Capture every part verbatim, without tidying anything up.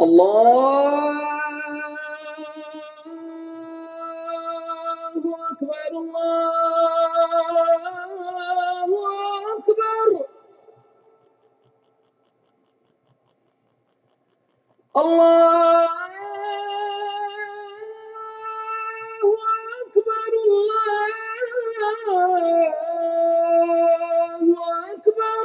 الله أكبر الله أكبر الله أكبر الله أكبر.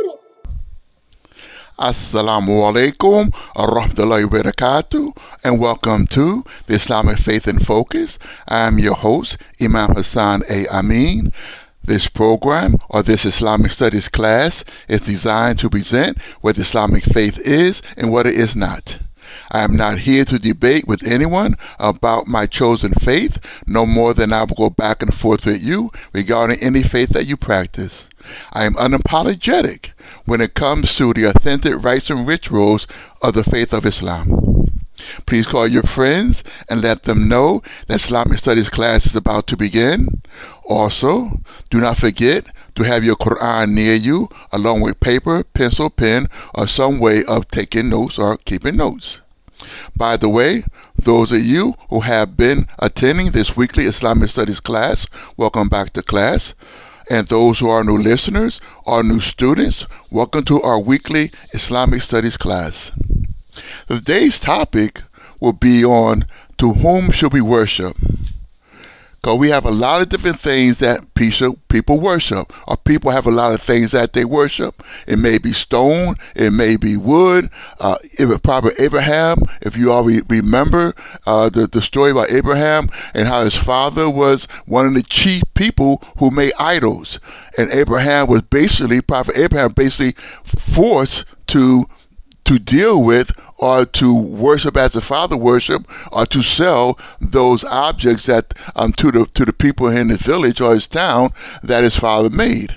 Assalamu alaikum arahmatullahi wabarakatuh, and welcome to the Islamic Faith in Focus. I am your host, Imam Hassan A. Amin. This program, or this Islamic Studies class, is designed to present what Islamic faith is and what it is not. I am not here to debate with anyone about my chosen faith, no more than I will go back and forth with you regarding any faith that you practice. I am unapologetic when it comes to the authentic rites and rituals of the faith of Islam. Please call your friends and let them know that Islamic Studies class is about to begin. Also, do not forget to have your Quran near you, along with paper, pencil, pen, or some way of taking notes or keeping notes. By the way, those of you who have been attending this weekly Islamic Studies class, welcome back to class. And those who are new listeners or new students, welcome to our weekly Islamic Studies class. Today's topic will be on to whom should we worship? Because we have a lot of different things that people worship, or people have a lot of things that they worship. It may be stone, it may be wood, uh, it was probably Abraham. If you all re- remember uh, the, the story about Abraham and how his father was one of the chief people who made idols. And Abraham was basically, Prophet Abraham basically forced to to deal with or to worship as the father worship, or to sell those objects that um, to the to the people in his village or his town that his father made.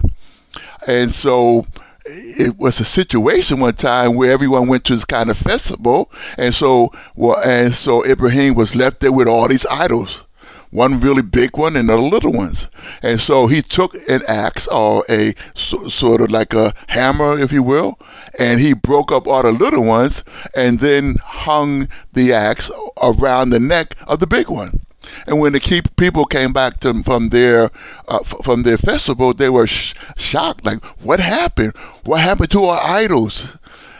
And so it was a situation one time where everyone went to this kind of festival, and so well, and so Ibrahim was left there with all these idols. One really big one and other little ones. And so he took an axe, or a so, sort of like a hammer, if you will, and he broke up all the little ones and then hung the axe around the neck of the big one. And when the keep, people came back to, from their uh, f- from their festival, they were sh- shocked, like, what happened? What happened to our idols?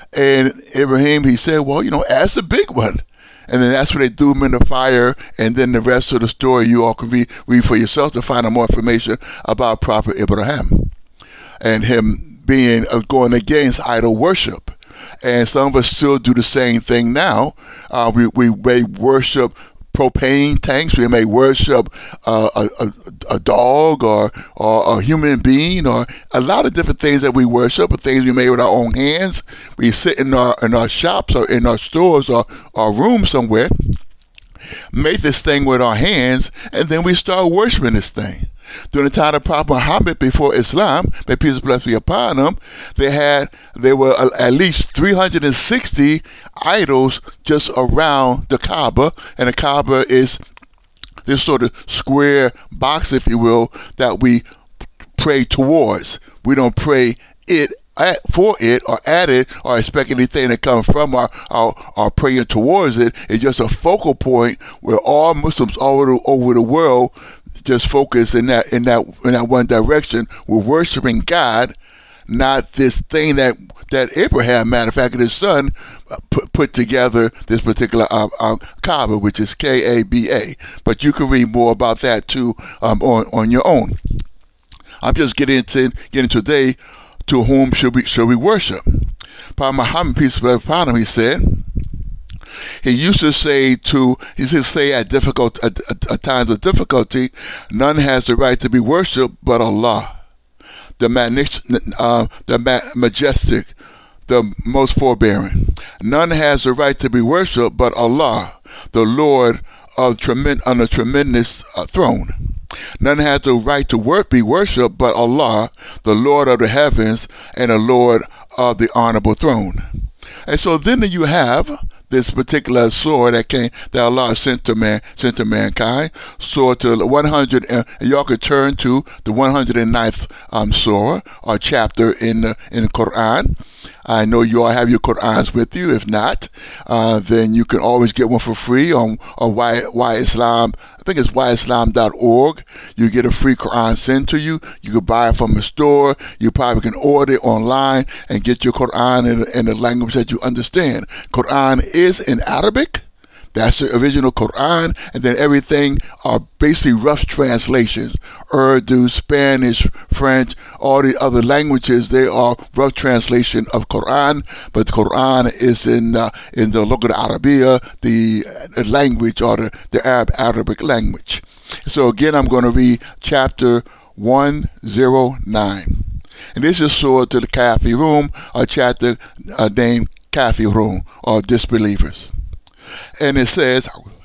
And Ibrahim, he said, well, you know, ask the big one. And then that's when they threw him in the fire, and then the rest of the story you all can read, read for yourself to find out more information about Prophet Abraham and him being uh, going against idol worship. And some of us still do the same thing now. Uh, we, we may worship propane tanks. We may worship uh, a, a, a dog or, or a human being, or a lot of different things that we worship, or things we made with our own hands. We sit in our in our shops or in our stores or our rooms somewhere, make this thing with our hands, and then we start worshiping this thing. During the time of Prophet Muhammad, before Islam, may peace and blessings be upon them, they had there were at least three hundred sixty idols just around the Kaaba, and the Kaaba is this sort of square box, if you will, that we pray towards. We don't pray it at, for it or at it or expect anything to come from our, our, our praying towards it. It's just a focal point where all Muslims all over the, over the world just focus in that in that in that one direction. We're worshiping God, not this thing that that Abraham, matter of fact, his son put put together this particular uh, uh, Kaaba, which is K A B A. But you can read more about that too um, on on your own. I'm just getting into getting today to whom should we should we worship. Prophet Muhammad, peace be upon him, he said. He used to say to, he used to say at difficult, at, at, at times of difficulty, none has the right to be worshipped but Allah, the, magnific- uh, the ma- majestic, the most forbearing. None has the right to be worshipped but Allah, the Lord of tremend- on a tremendous uh, throne. None has the right to work, be worshipped but Allah, the Lord of the heavens and the Lord of the honorable throne. And so then you have this particular surah that came, that Allah sent to man, sent to mankind, surah to one hundred, and y'all could turn to the one hundred ninth um, surah or chapter in the in the Quran. I know you all have your Qur'ans with you. If not, uh, then you can always get one for free on, on why, why Islam. I think it's why islam dot org. You get a free Quran sent to you. You can buy it from a store. You probably can order it online and get your Quran in, in the language that you understand. Quran is in Arabic. That's the original Quran, and then everything are basically rough translations. Urdu, Spanish, French, all the other languages, they are rough translation of Quran, but the Quran is in uh, in the Lugha Arabiya, the, the language or the, the Arab Arabic language. So again, I'm going to read chapter one oh nine. And this is Surah to the Kafirun, a chapter uh, named Kafirun, or disbelievers. And it says,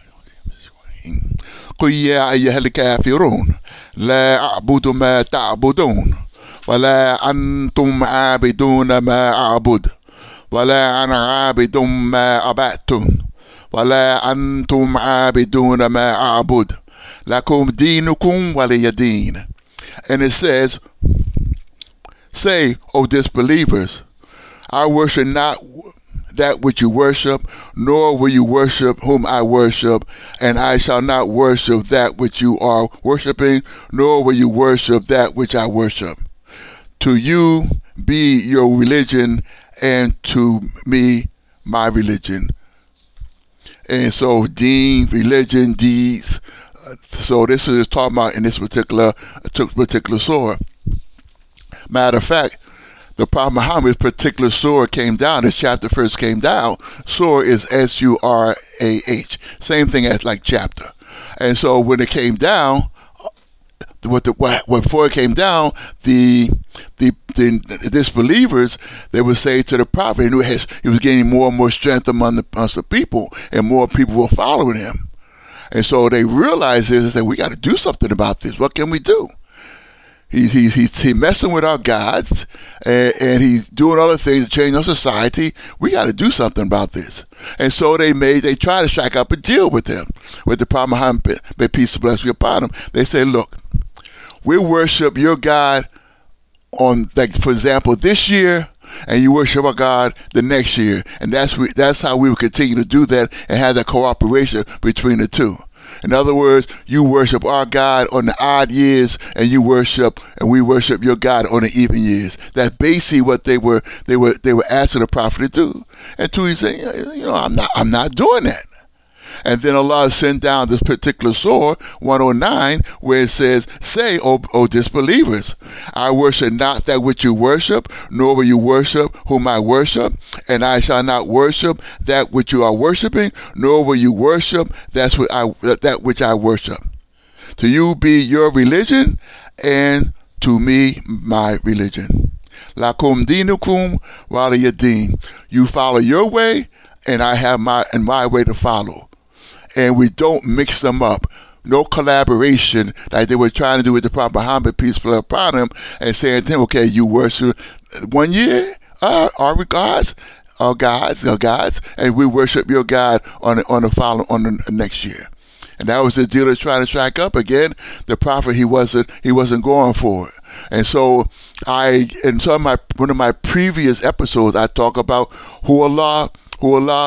قل يا أيها الكافرون لا أعبد ما تعبدون ولا أنتم عابدون ما أعبد ولا أنا عابد ما عبدتم ولا أنتم عابدون ما أعبد لكم دينكم ولي دين. And it says, say, O disbelievers, I worship not that which you worship, nor will you worship whom I worship, and I shall not worship that which you are worshiping, nor will you worship that which I worship. To you be your religion, and to me my religion. And so deen, religion, deeds. So this is talking about in this particular particular surah. Matter of fact, the Prophet Muhammad's particular surah came down. This chapter first came down. Surah is S U R A H. Same thing as like chapter. And so when it came down, what the, what, before it came down, the the the disbelievers, they would say to the Prophet, he, has, he was gaining more and more strength among the, amongst the people, and more people were following him. And so they realized is that we got to do something about this. What can we do? He, he, he, he messing with our gods, and, and he's doing other things to change our society. We got to do something about this. And so they made, they tried to strike up a deal with him, with the Prophet Muhammad, may peace and blessings be upon him. They said, look, we worship your God on, like, for example, this year, and you worship our God the next year. And that's we, that's how we will continue to do that and have that cooperation between the two. In other words, you worship our God on the odd years, and you worship, and we worship your God on the even years. That's basically what they were, they were, they were asking the Prophet to do. And two, he said, you know, I'm not, I'm not doing that. And then Allah sent down this particular surah, one oh nine, where it says, say, O, o disbelievers, I worship not that which you worship, nor will you worship whom I worship, and I shall not worship that which you are worshiping, nor will you worship that's what I, that which I worship. To you be your religion, and to me my religion. Lakum dinukum waliya din. You follow your way, and I have my and my way to follow. And we don't mix them up. No collaboration like they were trying to do with the Prophet Muhammad, peace be upon him, and saying to him, okay, you worship one year, uh, our gods, our gods, our gods, and we worship your God on the, on the following, on the next year. And that was the deal they're trying to track up again. The Prophet, he wasn't, he wasn't going for it. And so I, in some of my, one of my previous episodes, I talk about who Allah, who Allah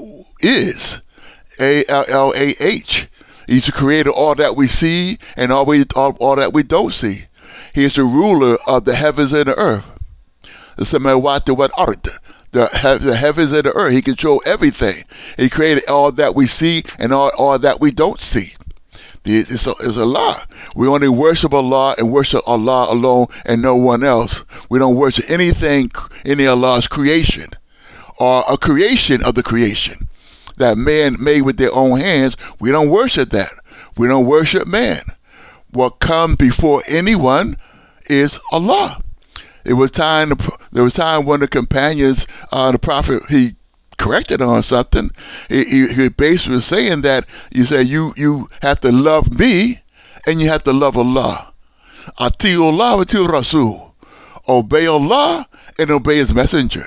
is. A L L A H. He's the creator of all that we see and all, we, all, all that we don't see. He is the ruler of the heavens and the earth. The samawati wal ard. The, the heavens and the earth. He controls everything. He created all that we see and all, all that we don't see. It's a, it's Allah. We only worship Allah and worship Allah alone and no one else. We don't worship anything, any of Allah's creation or a creation of the creation that man made with their own hands. We don't worship that. We don't worship man. What comes before anyone is Allah. It was time. To, there was time when the companions, uh, the Prophet, he corrected on something. He, he, he basically was saying that you say you you have to love me, and you have to love Allah. Ati Allah, ati Rasul. Obey Allah and obey His messenger.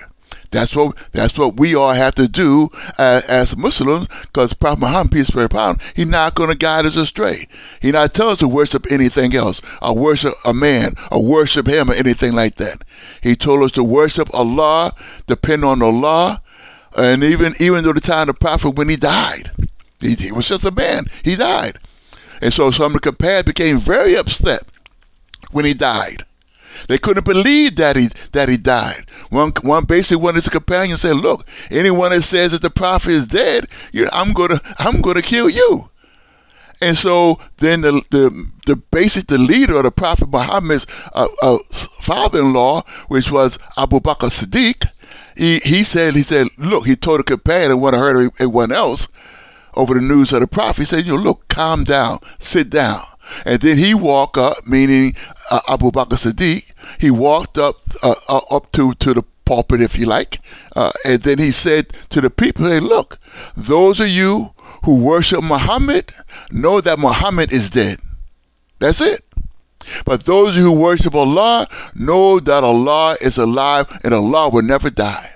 That's what that's what we all have to do uh, as Muslims, because Prophet Muhammad, peace be upon him, he's not going to guide us astray. He's not telling us to worship anything else, or worship a man, or worship him, or anything like that. He told us to worship Allah, depend on Allah, and even even though the time of the Prophet when he died, he, he was just a man. He died, and so some of the companions became very upset when he died. They couldn't believe that he that he died. One one basically one of his companions said, "Look, anyone that says that the prophet is dead, you know, I'm gonna I'm gonna kill you." And so then the the the basic the leader of the Prophet Muhammad's uh, uh, father-in-law, which was Abu Bakr Siddiq, he he said he said, "Look," he told a companion and want to hurt everyone else over the news of the prophet. He said, "You know, look, calm down, sit down." And then he walked up, meaning uh, Abu Bakr Siddiq, he walked up uh, uh, up to, to the pulpit, if you like, uh, and then he said to the people, "Hey, look, those of you who worship Muhammad, know that Muhammad is dead." That's it. "But those who worship Allah, know that Allah is alive and Allah will never die."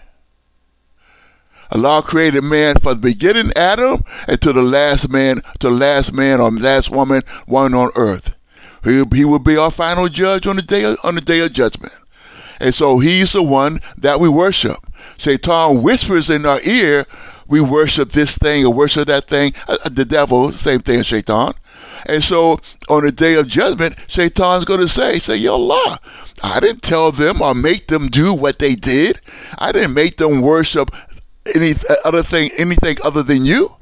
Allah created man from the beginning, Adam, and to the last man, to the last man or last woman, one on earth. He, he will be our final judge on the day of, on the day of judgment. And so he's the one that we worship. Shaitan whispers in our ear, we worship this thing or worship that thing. Uh, the devil, same thing as Shaitan. And so on the day of judgment, Shaitan's going to say, say, "Ya Allah, I didn't tell them or make them do what they did. I didn't make them worship any other thing, anything other than you.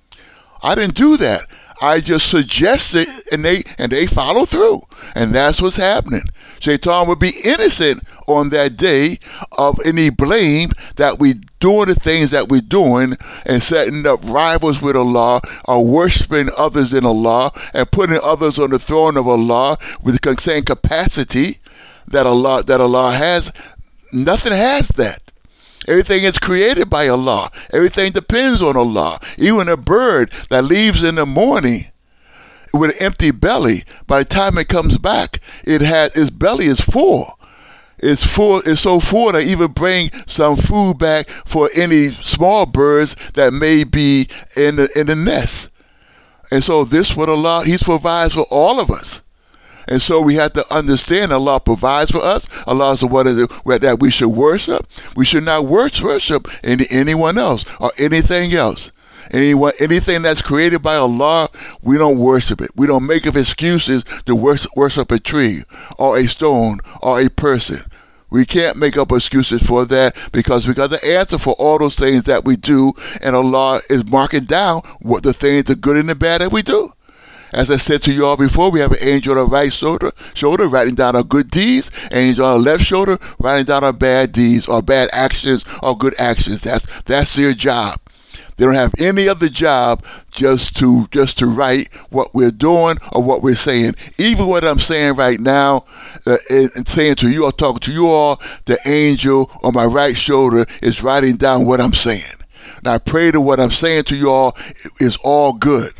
I didn't do that. I just suggested, and they and they follow through, and that's what's happening." Shaitan would be innocent on that day of any blame that we doing the things that we're doing and setting up rivals with Allah, or worshiping others than Allah, and putting others on the throne of Allah with the same capacity that Allah that Allah has. Nothing has that. Everything is created by Allah. Everything depends on Allah. Even a bird that leaves in the morning with an empty belly, by the time it comes back, it has its belly is full. It's full. It's so full that even bring some food back for any small birds that may be in the in the nest. And so this what Allah He provides for all of us. And so we have to understand Allah provides for us. Allah is the one that we should worship. We should not worship any, anyone else or anything else. Anyone, anything that's created by Allah, we don't worship it. We don't make up excuses to worship, worship a tree or a stone or a person. We can't make up excuses for that, because we got the answer for all those things that we do, and Allah is marking down what the things, the good and the bad that we do. As I said to you all before, we have an angel on the right shoulder, shoulder writing down our good deeds, angel on the left shoulder writing down our bad deeds or bad actions or good actions. That's that's their job. They don't have any other job just to just to write what we're doing or what we're saying. Even what I'm saying right now, uh, and saying to you or talking to you all, the angel on my right shoulder is writing down what I'm saying. And I pray that what I'm saying to you all is all good.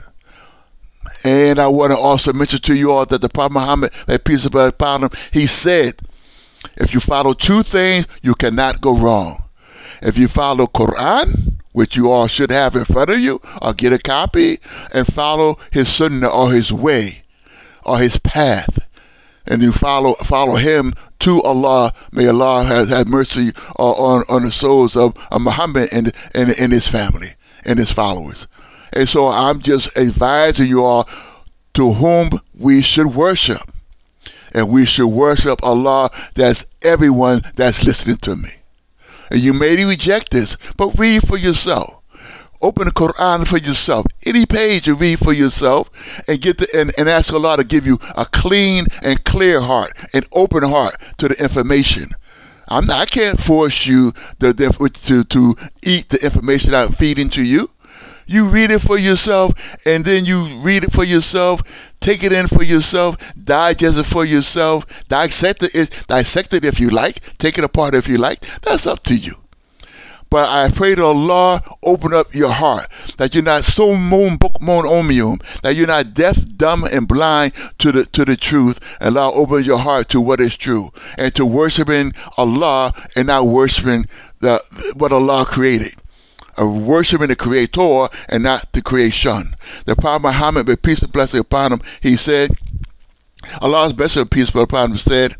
And I want to also mention to you all that the Prophet Muhammad, may peace be upon him, he said, if you follow two things, you cannot go wrong. If you follow Quran, which you all should have in front of you, or get a copy, and follow his sunnah or his way, or his path, and you follow follow him to Allah, may Allah have, have mercy on, on the souls of, of Muhammad and, and, and his family and his followers. And so I'm just advising you all to whom we should worship. And we should worship Allah. That's everyone that's listening to me. And you may reject this, but read for yourself. Open the Quran for yourself. Any page you read for yourself, and get the, and, and ask Allah to give you a clean and clear heart, an open heart to the information. I'm not, I can't force you to, to, to eat the information I'm feeding to you. You read it for yourself, and then you read it for yourself, take it in for yourself, digest it for yourself, dissect it, dissect it if you like, take it apart if you like. That's up to you. But I pray that Allah open up your heart, that you're not so mon bukmon omium, that you're not deaf, dumb, and blind to the to the truth. And Allah open your heart to what is true, and to worshiping Allah and not worshiping the what Allah created. Of worshiping the Creator and not the creation. The Prophet Muhammad, may peace and blessing upon him, he said, Allah's blessing and peace upon him said,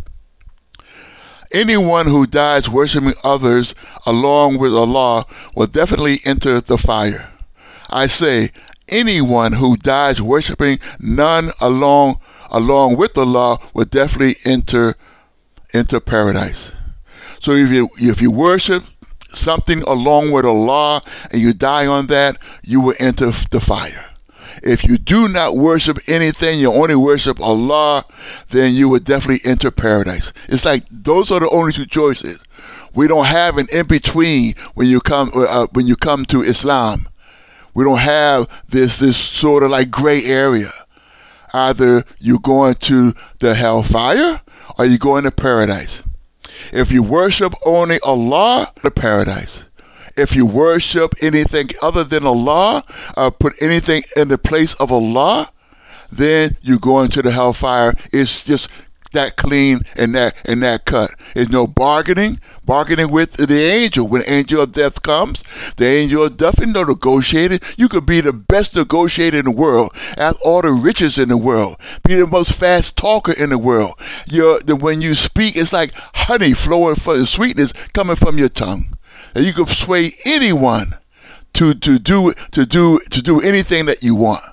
anyone who dies worshiping others along with Allah will definitely enter the fire. I say, anyone who dies worshiping none along along with Allah will definitely enter enter paradise. So if you if you worship something along with Allah and you die on that, you will enter the fire. If you do not worship anything, you only worship Allah, then you will definitely enter paradise. It's like those are the only two choices. We don't have an in-between when you come uh, when you come to Islam. We don't have this this sort of like gray area. Either you're going to the hellfire or you're going to paradise. If you worship only Allah, the paradise. If you worship anything other than Allah, or put anything in the place of Allah, then you go into the hellfire. It's just that clean and that and that cut. There's no bargaining, bargaining with the angel. When the angel of death comes, the angel of death is no negotiating. You could be the best negotiator in the world, have all the riches in the world, be the most fast talker in the world. You're, the, when you speak, it's like honey flowing from the sweetness coming from your tongue. And you can sway anyone to to do to do to do anything that you want.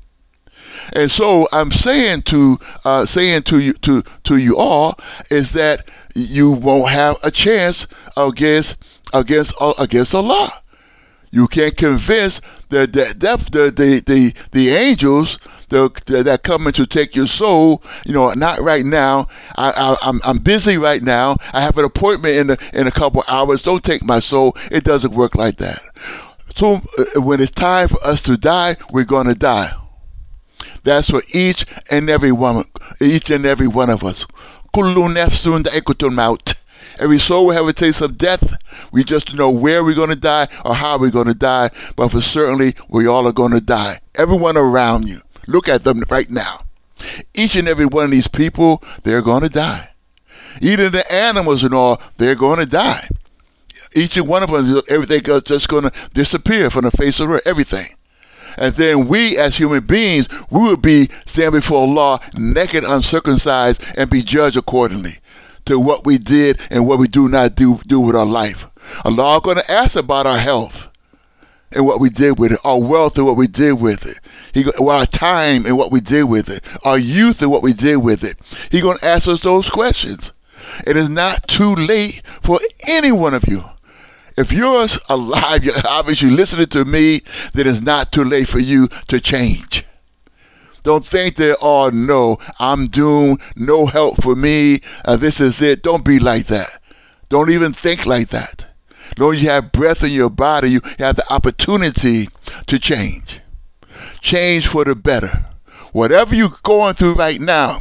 And so I'm saying to uh, saying to you to to you all is that you won't have a chance against against uh, against Allah. You can't convince the the the the the, the angels the, the, that coming to take your soul. You know, not right now. I, I I'm I'm busy right now. I have an appointment in a, in a couple hours. Don't take my soul. It doesn't work like that. So uh, when it's time for us to die, we're going to die. That's for each and every one, each and every one of us. Kullu nafsun da'iqatul maut. Every soul will have a taste of death. We just know where we're going to die or how we're going to die, but for certainly we all are going to die. Everyone around you, look at them right now. Each and every one of these people, they're going to die. Even the animals and all, they're going to die. Each and one of us, everything is just going to disappear from the face of the earth, everything. And then we, as human beings, we will be stand before Allah, naked, uncircumcised, and be judged accordingly to what we did and what we do not do do with our life. Allah is going to ask about our health and what we did with it, our wealth and what we did with it, he, our time and what we did with it, our youth and what we did with it. He's going to ask us those questions. It is not too late for any one of you. If you're alive, you're obviously listening to me, then it's not too late for you to change. Don't think that, oh no, I'm doomed, no help for me, uh, this is it. Don't be like that. Don't even think like that. As long as you have breath in your body, you have the opportunity to change. Change for the better. Whatever you're going through right now,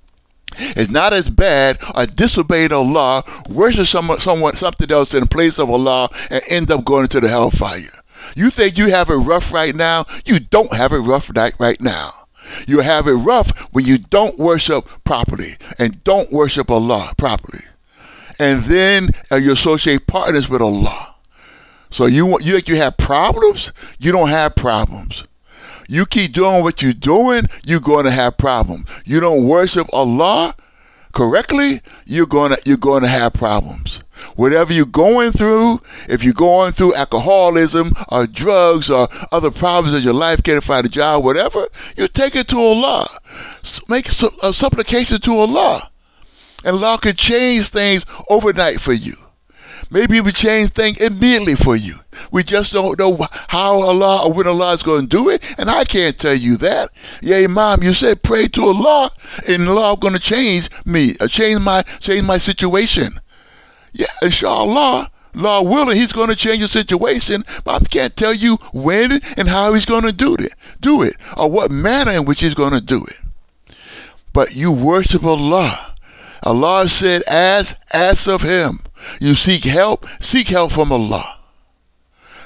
it's not as bad or disobeying Allah, worship someone, someone, something else in place of Allah, and end up going into the hellfire. You think you have it rough right now? You don't have it rough right, right now. You have it rough when you don't worship properly and don't worship Allah properly. And then uh, you associate partners with Allah. So you, you think you have problems? You don't have problems. You keep doing what you're doing, you're going to have problems. You don't worship Allah correctly, you're going to you're going to have problems. Whatever you're going through, if you're going through alcoholism or drugs or other problems in your life, can't find a job, whatever, you take it to Allah. Make a supplication to Allah. And Allah can change things overnight for you. Maybe He will change things immediately for you. We just don't know how Allah or when Allah is going to do it, and I can't tell you that. Yeah, Imam, you said pray to Allah, and Allah is going to change me, uh, change my change my situation. Yeah, inshallah, Allah willing, He's going to change your situation, but I can't tell you when and how He's going to do it, do it, or what manner in which He's going to do it. But you worship Allah. Allah said, ask, ask of Him. You seek help, seek help from Allah.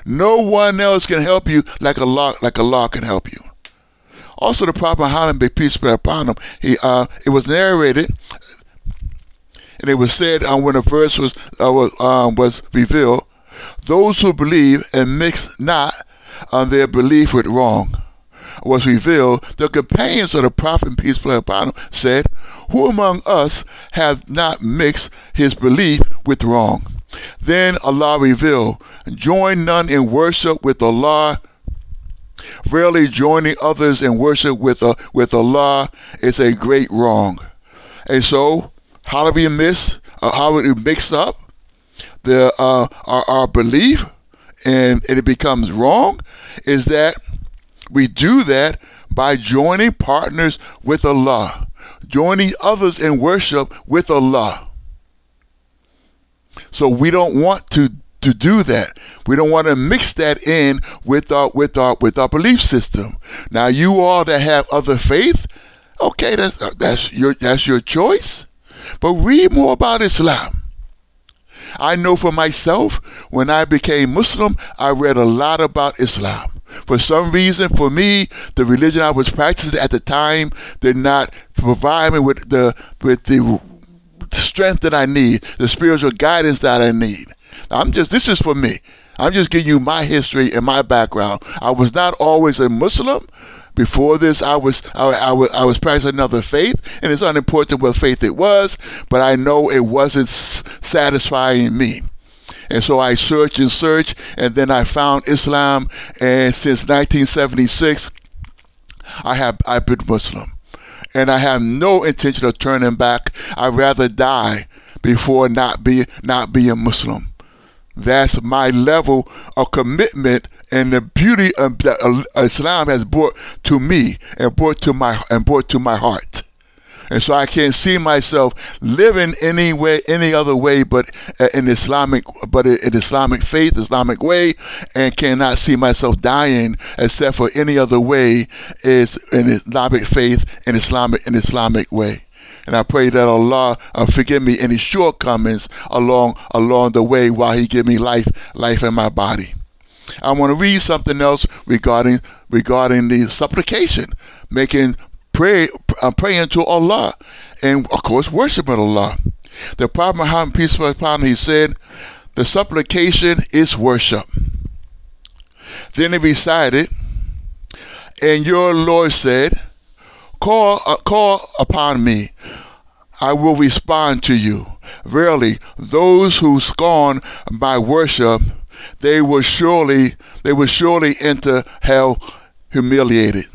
No one else can help you like Allah, like Allah can help you. Also, the Prophet Muhammad, may peace be upon him, he, uh, it was narrated, and it was said uh, when a verse was, uh, was, um, was revealed, those who believe and mix not uh, their belief with wrong, was revealed, the companions of the Prophet, peace be upon him, said, who among us have not mixed his belief with wrong? Then Allah revealed, join none in worship with Allah. Verily, joining others in worship with uh, with Allah is a great wrong. And so, how do we miss, uh, how do we mix up the uh, our, our belief and, and it becomes wrong? Is that we do that by joining partners with Allah, joining others in worship with Allah. So we don't want to to do that. We don't want to mix that in with our with our with our belief system. Now, you all that have other faith, okay, that's that's your that's your choice. But read more about Islam. I know for myself, when I became Muslim, I read a lot about Islam. For some reason, for me, the religion I was practicing at the time did not provide me with the with the strength that I need, the spiritual guidance that I need. I'm just, this is for me. I'm just giving you my history and my background. I was not always a Muslim. Before this, I was I, I was I was practicing another faith, and it's unimportant what faith it was, but I know it wasn't s- satisfying me. And so I searched and searched, and then I found Islam, and since nineteen seventy-six, I have I've been Muslim. And I have no intention of turning back. I'd rather die before not be not be a Muslim. That's my level of commitment and the beauty of that Islam has brought to me and brought to my and brought to my heart. And so I can't see myself living any way, any other way, but in Islamic, but in Islamic faith, Islamic way, and cannot see myself dying except for any other way is in Islamic faith and Islamic in Islamic way. And I pray that Allah uh, forgive me any shortcomings along along the way while He give me life, life in my body. I want to read something else regarding regarding the supplication, making pray, uh, praying to Allah, and of course worshiping Allah. The Prophet Muhammad, peace be upon him, he said, the supplication is worship. Then he recited, and your Lord said, call, uh, call upon me, I will respond to you. Verily, those who scorn my worship, they will surely, they will surely enter hell humiliated.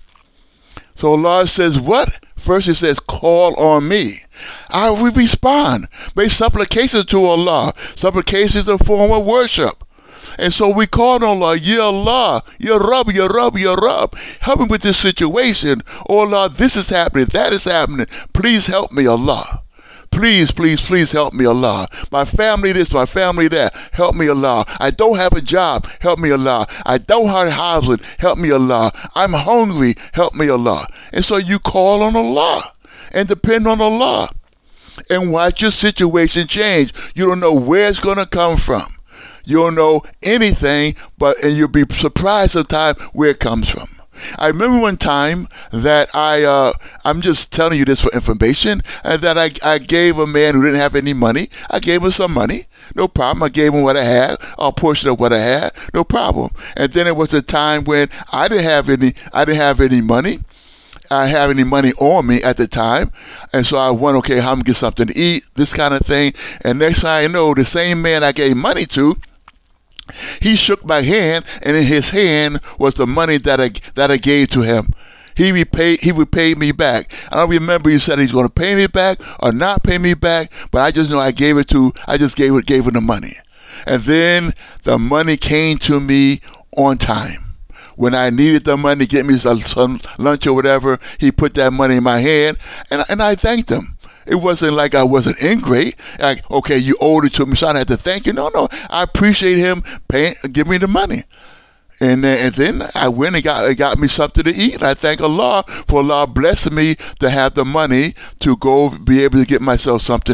So Allah says, what? First He says, call on me. I will respond. Make supplications to Allah. Supplication is a form of worship. And so we call on Allah, Ya Allah, Ya Rabb, Ya Rabb, Ya Rabb. Help me with this situation. Oh Allah, this is happening, that is happening. Please help me, Allah. Please, please, please help me, Allah. My family this, my family that. Help me, Allah. I don't have a job. Help me, Allah. I don't have housing. Help me, Allah. I'm hungry. Help me, Allah. And so you call on Allah and depend on Allah and watch your situation change. You don't know where it's going to come from. You don't know anything, but and you'll be surprised sometimes where it comes from. I remember one time that I, uh, I'm just telling you this for information, and that I, I gave a man who didn't have any money, I gave him some money, no problem. I gave him what I had, a portion of what I had, no problem. And then it was a time when I didn't have any, I didn't have any money. I didn't have any money on me at the time, and so I went, okay, how am I gonna get something to eat, this kind of thing. And next thing I know, the same man I gave money to, he shook my hand, and in his hand was the money that I that I gave to him. He repaid he repaid me back. I don't remember he said he's going to pay me back or not pay me back, but I just know I gave it to I just gave it gave him the money, and then the money came to me on time. When I needed the money to get me some, some lunch or whatever, he put that money in my hand, and and I thanked him. It wasn't like I wasn't ingrate. Like, okay, you owed it to me, so I had to thank you. No, no, I appreciate him paying, giving me the money. And then, and then I went and got, got me something to eat. And I thank Allah for Allah blessing me to have the money to go be able to get myself something to eat.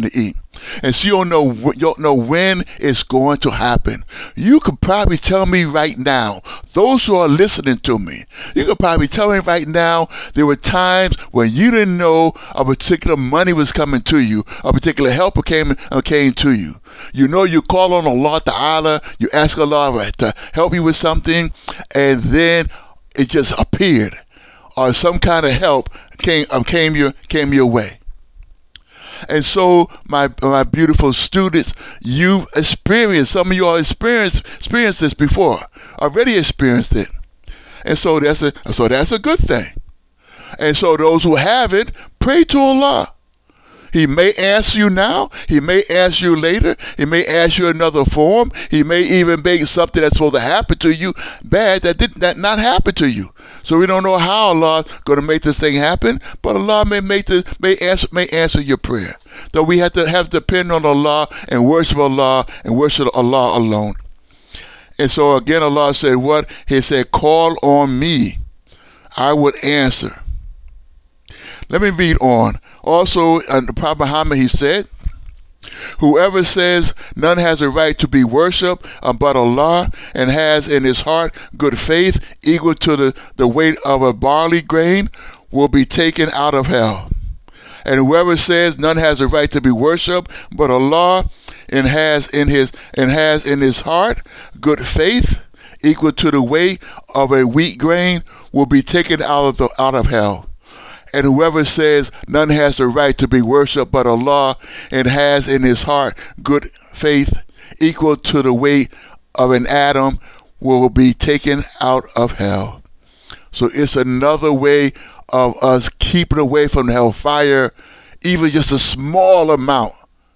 And so you don't know you don't know when it's going to happen. You could probably tell me right now, those who are listening to me, you could probably tell me right now there were times when you didn't know a particular money was coming to you, a particular helper came uh, came to you. You know you call on Allah Ta'ala, you ask Allah to help you with something, and then it just appeared, or some kind of help came um, came your came your way. And so, my my beautiful students, you've experienced, some of you all experienced experienced this before, already experienced it, and so that's a so that's a good thing. And so, those who haven't, pray to Allah. He may answer you now. He may answer you later. He may ask you another form. He may even make something that's supposed to happen to you bad that did that not happen to you. So we don't know how Allah's going to make this thing happen, but Allah may make this may answer may answer your prayer. Though we have to have to depend on Allah and worship Allah and worship Allah alone. And so again, Allah said what? He said, "Call on me, I would answer." Let me read on. Also, uh, the Prophet Muhammad, he said, "Whoever says none has a right to be worshipped uh, but Allah, and has in his heart good faith equal to the, the weight of a barley grain, will be taken out of hell. And whoever says none has a right to be worshipped but Allah, and has in his and has in his heart good faith equal to the weight of a wheat grain, will be taken out of the, out of hell. And whoever says none has the right to be worshipped but Allah, and has in his heart good faith equal to the weight of an atom, will be taken out of hell." So it's another way of us keeping away from the hellfire, even just a small amount.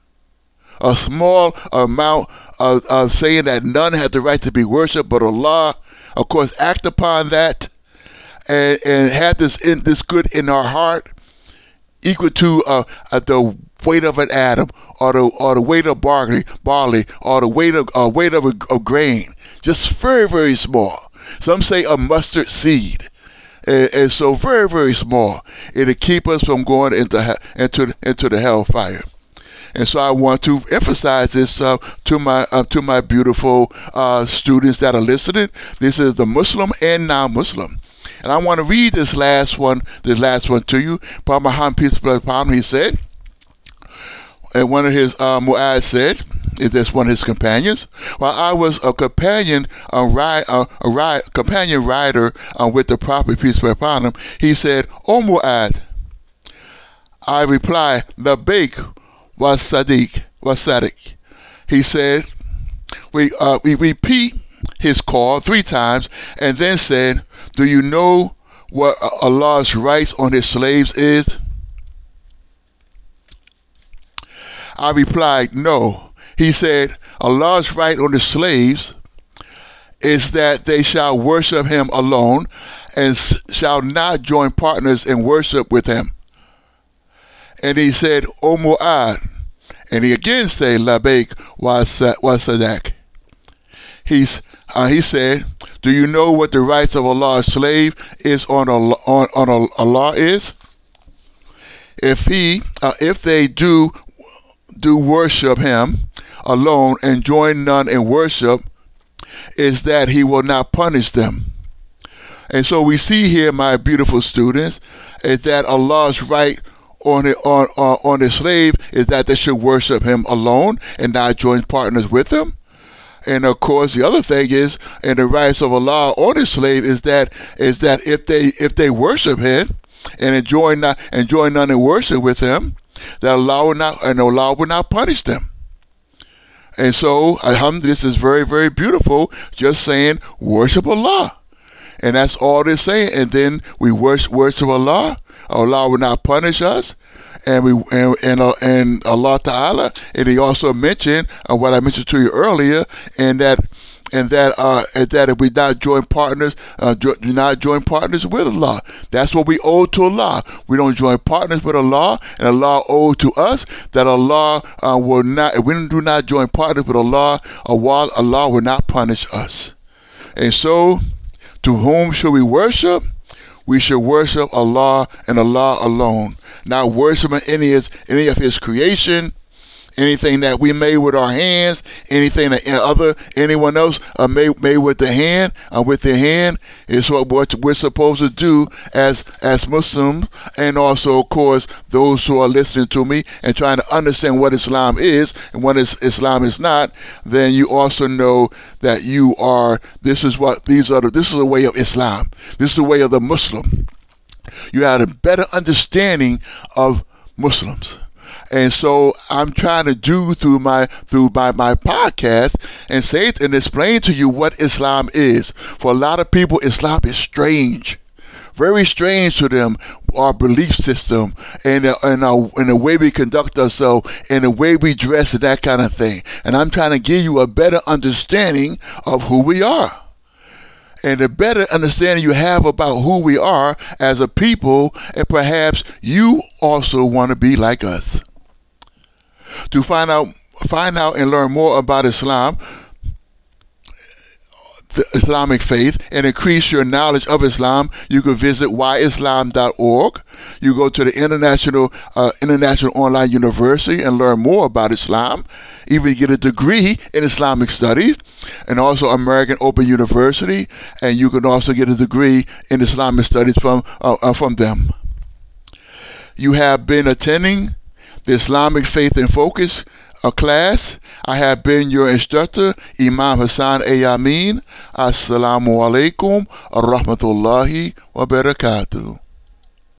A small amount of, of saying that none has the right to be worshipped but Allah. Of course, act upon that. And, and have this in this good in our heart, equal to uh, uh, the weight of an atom, or the or the weight of barley, barley, or the weight of uh, weight of a of grain, just very very small. Some say a mustard seed, and, and so very very small. It'll keep us from going into into into the hellfire. And so I want to emphasize this uh, to my uh, to my beautiful uh, students that are listening. This is the Muslim and non-Muslim. And I want to read this last one, this last one to you. Prophet Muhammad, peace be upon him, he said, and one of his uh, Mu'adh said, is this one of his companions? While I was a companion, a ride, a, a ride, companion rider uh, with the Prophet, peace be upon him, he said, "O Mu'adh," I replied, "Labbaik wa Sadiq wa Sadiq." He said, we uh, we repeat his call three times, and then said, "Do you know what Allah's rights on his slaves is?" I replied, "No." He said, "Allah's right on the slaves is that they shall worship him alone, and shall not join partners in worship with him." And he said, "O Mu'adh," and he again said, "Labbaik wa Sadiq." He's Uh, he said, "Do you know what the rights of Allah's slave is on Allah, on, on Allah is? If he, uh, if they do do worship him alone and join none in worship, is that he will not punish them." And so we see here, my beautiful students, is that Allah's right on it, on on, on his slave is that they should worship him alone and not join partners with him. And of course, the other thing is, and the rights of Allah on his slave is that is that if they if they worship him and enjoy not enjoy none in worship with him, that Allah will not and Allah will not punish them. And so, alhamdulillah, this is very very beautiful. Just saying, worship Allah, and that's all they're saying. And then we worship worship Allah. Allah will not punish us. And we and and, uh, and Allah Ta'ala, and he also mentioned uh, what I mentioned to you earlier, and that and that uh and that if we not join partners, uh, do not join partners with Allah. That's what we owe to Allah. We don't join partners with Allah, and Allah owes to us that Allah uh, will not. If we do not join partners with Allah, Allah, Allah will not punish us. And so, to whom should we worship? We should worship Allah and Allah alone, not worshiping any of, any of his creation, anything that we made with our hands, anything that other anyone else uh, made made with the hand, uh, with their hand, is what, what we're supposed to do as as Muslims, and also, of course, those who are listening to me and trying to understand what Islam is and what is Islam is not. Then you also know that you are. This is what these are. The, this is the way of Islam. This is the way of the Muslim. You have a better understanding of Muslims. And so I'm trying to do through my through my, my podcast and say it and explain to you what Islam is. For a lot of people, Islam is strange. Very strange to them, our belief system and uh, and, our, and the way we conduct ourselves and the way we dress and that kind of thing. And I'm trying to give you a better understanding of who we are. And the better understanding you have about who we are as a people, and perhaps you also want to be like us. To find out, find out and learn more about Islam, the Islamic faith, and increase your knowledge of Islam, you can visit why islam dot org. You go to the International uh, International Online University and learn more about Islam. Even get a degree in Islamic Studies, and also American Open University, and you can also get a degree in Islamic Studies from uh, uh, from them. You have been attending the Islamic Faith in Focus a class. I have been your instructor, Imam Hassan A. Amin. Assalamu alaikum wa rahmatullahi wa barakatuh.